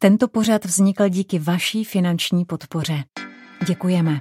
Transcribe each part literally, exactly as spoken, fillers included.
Tento pořad vznikl díky vaší finanční podpoře. Děkujeme.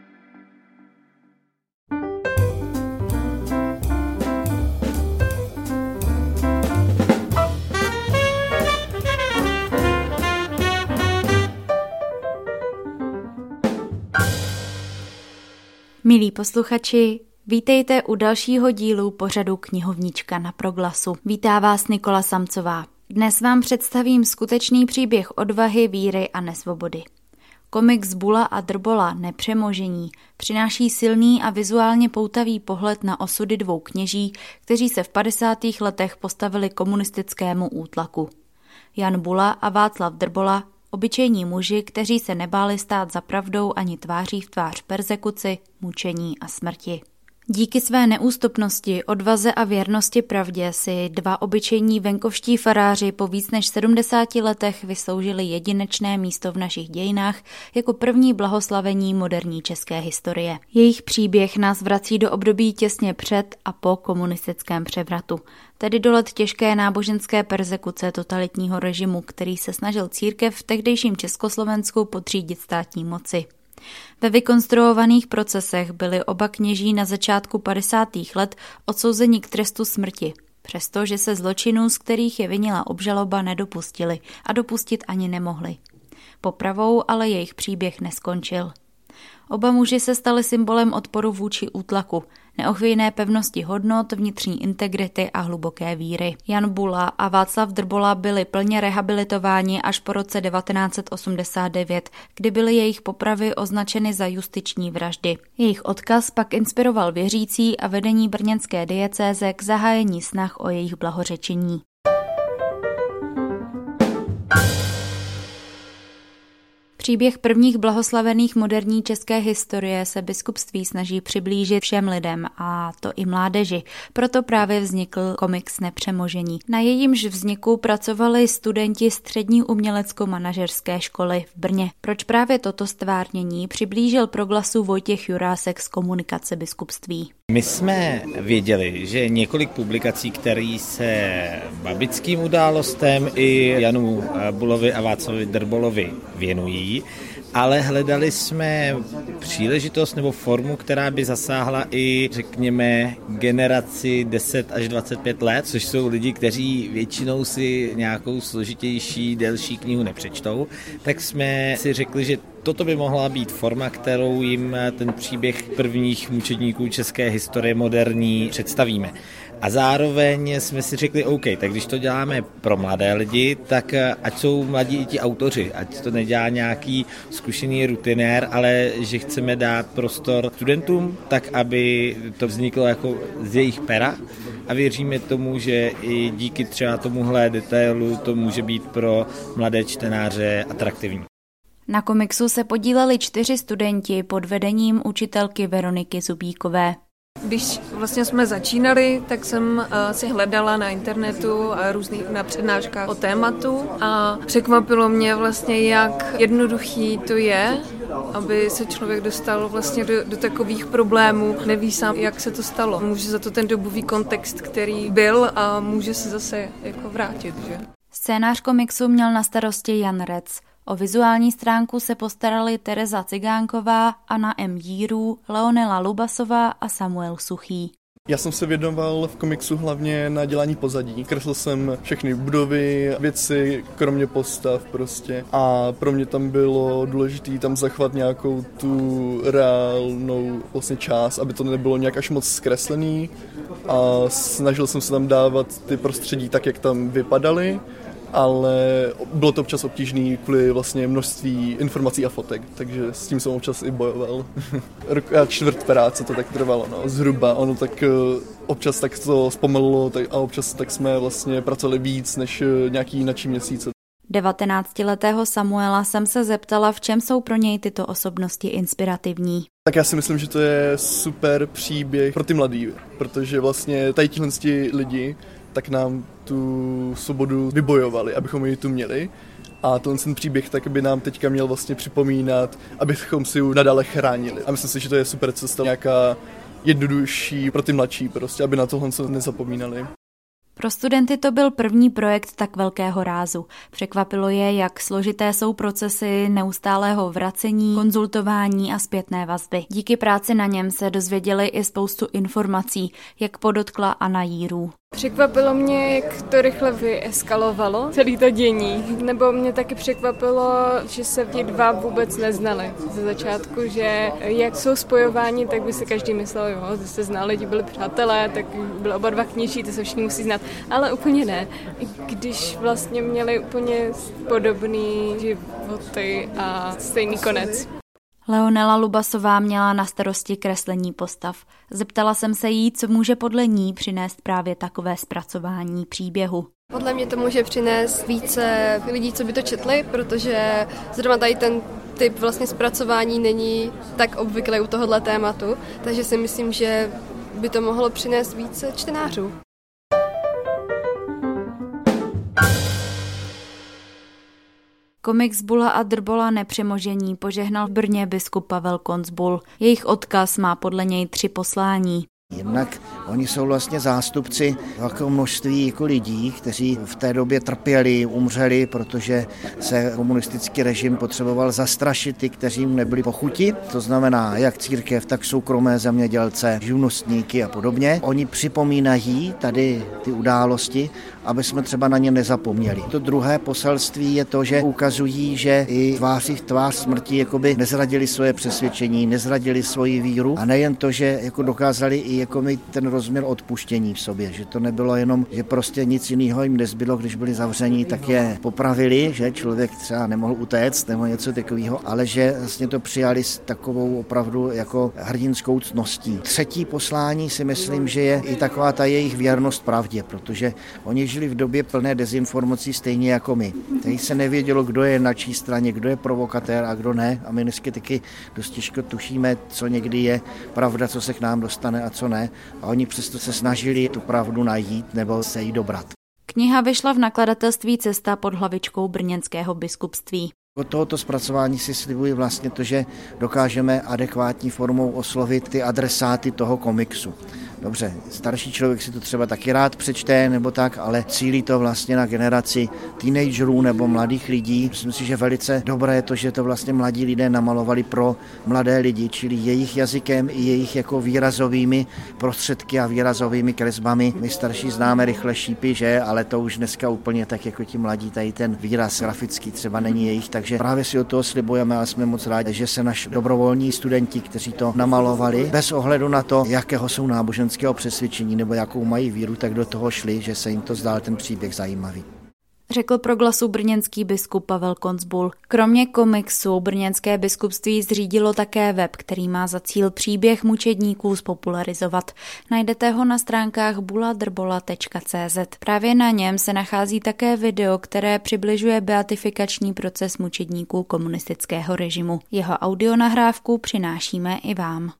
Milí posluchači, vítejte u dalšího dílu pořadu Knihovnička na Proglasu. Vítá vás Nikola Samcová. Dnes vám představím skutečný příběh odvahy, víry a nesvobody. Komiks Bula a Drbola Nepřemožení přináší silný a vizuálně poutavý pohled na osudy dvou kněží, kteří se v padesátých letech postavili komunistickému útlaku. Jan Bula a Václav Drbola, obyčejní muži, kteří se nebáli stát za pravdou ani tváří v tvář perzekuci, mučení a smrti. Díky své neústupnosti, odvaze a věrnosti pravdě si dva obyčejní venkovští faráři po víc než sedmdesáti letech vysloužili jedinečné místo v našich dějinách jako první blahoslavení moderní české historie. Jejich příběh nás vrací do období těsně před a po komunistickém převratu, tedy do let těžké náboženské perzekuce totalitního režimu, který se snažil církev v tehdejším Československu podřídit státní moci. Ve vykonstruovaných procesech byli oba kněží na začátku padesátých let odsouzeni k trestu smrti, přestože se zločinů, z kterých je vinila obžaloba, nedopustili a dopustit ani nemohli. Popravou ale jejich příběh neskončil. Oba muži se stali symbolem odporu vůči útlaku, neochvějné pevnosti hodnot, vnitřní integrity a hluboké víry. Jan Bula a Václav Drbola byli plně rehabilitováni až po roce devatenáct set osmdesát devět, kdy byly jejich popravy označeny za justiční vraždy. Jejich odkaz pak inspiroval věřící a vedení brněnské diecéze k zahájení snah o jejich blahořečení. Příběh prvních blahoslavených moderní české historie se biskupství snaží přiblížit všem lidem, a to i mládeži. Proto právě vznikl komiks Nepřemožení. Na jejímž vzniku pracovali studenti střední umělecko-manažerské školy v Brně. Proč právě toto stvárnění přiblížil Proglasu Vojtěch Jurásek z komunikace biskupství? My jsme věděli, že několik publikací, které se babickým událostem i Janu Bulovi a Václavi Drbolovi věnují, ale hledali jsme příležitost nebo formu, která by zasáhla i, řekněme, generaci deset až dvacet pět let, což jsou lidi, kteří většinou si nějakou složitější, delší knihu nepřečtou, tak jsme si řekli, že toto by mohla být forma, kterou jim ten příběh prvních mučedníků české historie moderní představíme. A zároveň jsme si řekli, OK, tak když to děláme pro mladé lidi, tak ať jsou mladí i ti autoři, ať to nedělá nějaký zkušený rutinér, ale že chceme dát prostor studentům, tak aby to vzniklo jako z jejich pera, a věříme tomu, že i díky třeba tomuhle detailu to může být pro mladé čtenáře atraktivní. Na komiksu se podíleli čtyři studenti pod vedením učitelky Veroniky Zubíkové. Když vlastně jsme začínali, tak jsem uh, si hledala na internetu a různých na přednáškách o tématu a překvapilo mě vlastně, jak jednoduchý to je, aby se člověk dostal vlastně do, do takových problémů, neví sám, jak se to stalo. Může za to ten dobový kontext, který byl, a může se zase jako vrátit, že? Scénář komiksu měl na starosti Jan Rec. O vizuální stránku se postarali Tereza Cigánková, Anna M. Jírů, Leonela Lubasová a Samuel Suchý. Já jsem se věnoval v komiksu hlavně na dělání pozadí. Kreslil jsem všechny budovy, věci, kromě postav prostě. A pro mě tam bylo důležité tam zachovat nějakou tu reálnou vlastně část, aby to nebylo nějak až moc zkreslený. A snažil jsem se tam dávat ty prostředí tak, jak tam vypadaly. Ale bylo to občas obtížný kvůli vlastně množství informací a fotek, takže s tím jsem občas i bojoval. Rok a čtvrt práce to tak trvalo, no, zhruba. Ono tak občas tak to zpomalilo tak, a občas tak jsme vlastně pracovali víc než nějaký jinačí měsíce. devatenáctiletého Samuela jsem se zeptala, v čem jsou pro něj tyto osobnosti inspirativní. Tak já si myslím, že to je super příběh pro ty mladý, protože vlastně tady tihle lidi tak nám tu svobodu vybojovali, abychom ji tu měli. A ten příběh tak by nám teďka měl vlastně připomínat, abychom si ji nadále chránili. A myslím si, že to je super cesta, nějaká jednodušší pro ty mladší prostě, aby na tohle nezapomínali. Pro studenty to byl první projekt tak velkého rázu. Překvapilo je, jak složité jsou procesy neustálého vracení, konzultování a zpětné vazby. Díky práci na něm se dozvěděli i spoustu informací, jak podotkla Anna Jírů. Překvapilo mě, jak to rychle vyeskalovalo, celé to dění. Nebo mě taky překvapilo, že se ti dva vůbec neznali ze začátku, že jak jsou spojováni, tak by si každý myslel, jo, že se znali, ti byli přátelé, tak byli oba dva kněží, to se všichni musí znát. Ale úplně ne. Když vlastně měli úplně podobný životy a stejný konec. Leonela Lubasová měla na starosti kreslení postav. Zeptala jsem se jí, co může podle ní přinést právě takové zpracování příběhu. Podle mě to může přinést více lidí, co by to četli, protože zrovna tady ten typ vlastně zpracování není tak obvyklý u tohohle tématu, takže si myslím, že by to mohlo přinést více čtenářů. Komiks Bula a Drbola nepřemožení požehnal v Brně biskup Pavel Koncbul. Jejich odkaz má podle něj tři poslání. Jednak oni jsou vlastně zástupci velkého množství jako lidí, kteří v té době trpěli, umřeli, protože se komunistický režim potřeboval zastrašit ty, kteří mu nebyli po chuti. To znamená jak církev, tak soukromé zemědělce, živnostníky a podobně. Oni připomínají tady ty události, aby jsme třeba na ně nezapomněli. To druhé poselství je to, že ukazují, že i tváří v tvář smrti jakoby nezradili svoje přesvědčení, nezradili svoji víru a nejen to, že jako dokázali i jako mít ten rozměr odpuštění v sobě, že to nebylo jenom, že prostě nic jiného jim nezbylo, když byli zavření, tak je popravili, že člověk třeba nemohl utéct nebo něco takového, ale že vlastně to přijali s takovou opravdu jako hrdinskou ctností. Třetí poslání si myslím, že je i taková ta jejich věrnost pravdě, protože oni žili v době plné dezinformací stejně jako my. Tady se nevědělo, kdo je na čí straně, kdo je provokatér a kdo ne. A my dnesky taky dost těžko tušíme, co někdy je pravda, co se k nám dostane a co ne. A oni přesto se snažili tu pravdu najít nebo se jí dobrat. Kniha vyšla v nakladatelství Cesta pod hlavičkou brněnského biskupství. Od tohoto zpracování si slibuji vlastně to, že dokážeme adekvátní formou oslovit ty adresáty toho komiksu. Dobře, starší člověk si to třeba taky rád přečte nebo tak, ale cílí to vlastně na generaci teenagerů nebo mladých lidí. Myslím si, že velice dobré je to, že to vlastně mladí lidé namalovali pro mladé lidi, čili jejich jazykem i jejich jako výrazovými prostředky a výrazovými kresbami. My starší známe rychle šípy, že, ale to už dneska úplně tak jako ti mladí, tady ten výraz grafický třeba není jejich, takže právě si od toho slibujeme a jsme moc rádi, že se naši dobrovolní studenti, kteří to namalovali, bez ohledu na to, jakého jsou náboženství, přesvědčení nebo jakou mají víru, tak do toho šli, že se jim to zdál ten příběh zajímavý. Řekl pro Glasu brněnský biskup Pavel Koncbul. Kromě komiksu brněnské biskupství zřídilo také web, který má za cíl příběh mučedníků spopularizovat. Najdete ho na stránkách bula drbola tečka cé zet. Právě na něm se nachází také video, které přibližuje beatifikační proces mučedníků komunistického režimu. Jeho audionahrávku přinášíme i vám.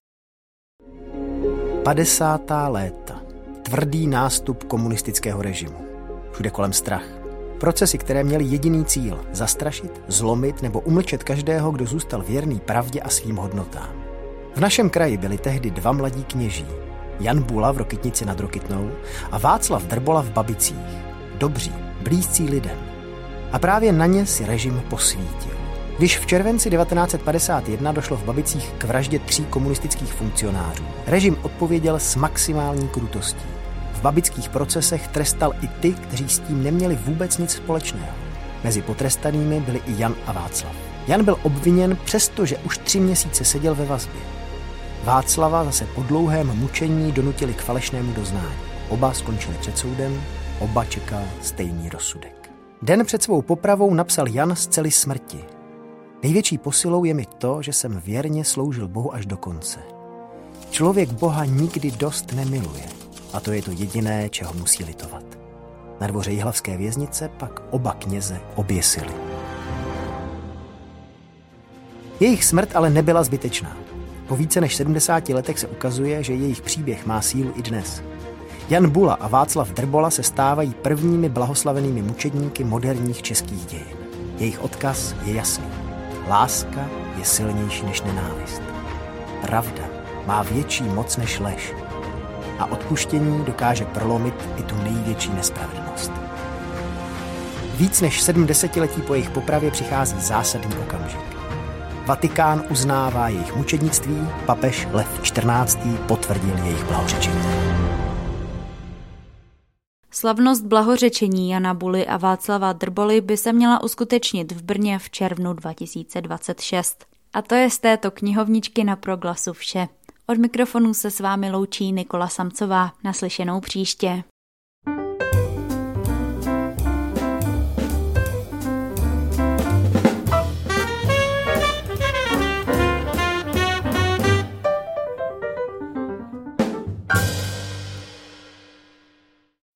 padesátá léta. Tvrdý nástup komunistického režimu. Všude kolem strach. Procesy, které měly jediný cíl – zastrašit, zlomit nebo umlčet každého, kdo zůstal věrný pravdě a svým hodnotám. V našem kraji byli tehdy dva mladí kněží. Jan Bula v Rokytnici nad Rokytnou a Václav Drbola v Babicích. Dobří, blízcí lidem. A právě na ně si režim posvítil. Když v červenci devatenáct set padesát jedna došlo v Babicích k vraždě tří komunistických funkcionářů, režim odpověděl s maximální krutostí. V babických procesech trestal i ty, kteří s tím neměli vůbec nic společného. Mezi potrestanými byli i Jan a Václav. Jan byl obviněn, přestože už tři měsíce seděl ve vazbě. Václava zase po dlouhém mučení donutili k falešnému doznání. Oba skončili před soudem, oba čekal stejný rozsudek. Den před svou popravou napsal Jan z cely smrti. Největší posilou je mi to, že jsem věrně sloužil Bohu až do konce. Člověk Boha nikdy dost nemiluje a to je to jediné, čeho musí litovat. Na dvoře jihlavské věznice pak oba kněze oběsili. Jejich smrt ale nebyla zbytečná. Po více než sedmdesáti letech se ukazuje, že jejich příběh má sílu i dnes. Jan Bula a Václav Drbola se stávají prvními blahoslavenými mučedníky moderních českých dějin. Jejich odkaz je jasný. Láska je silnější než nenávist. Pravda má větší moc než lež. a odpuštění dokáže prolomit i tu největší nespravedlnost. Víc než sedm desetiletí po jejich popravě přichází zásadní okamžik. Vatikán uznává jejich mučednictví, papež Lev čtrnáctý potvrdil jejich blahořečení. Slavnost blahořečení Jana Buly a Václava Drboly by se měla uskutečnit v Brně v červnu dva tisíce dvacet šest. A to je z této knihovničky na Proglasu vše. Od mikrofonu se s vámi loučí Nikola Samcová. Naslyšenou příště.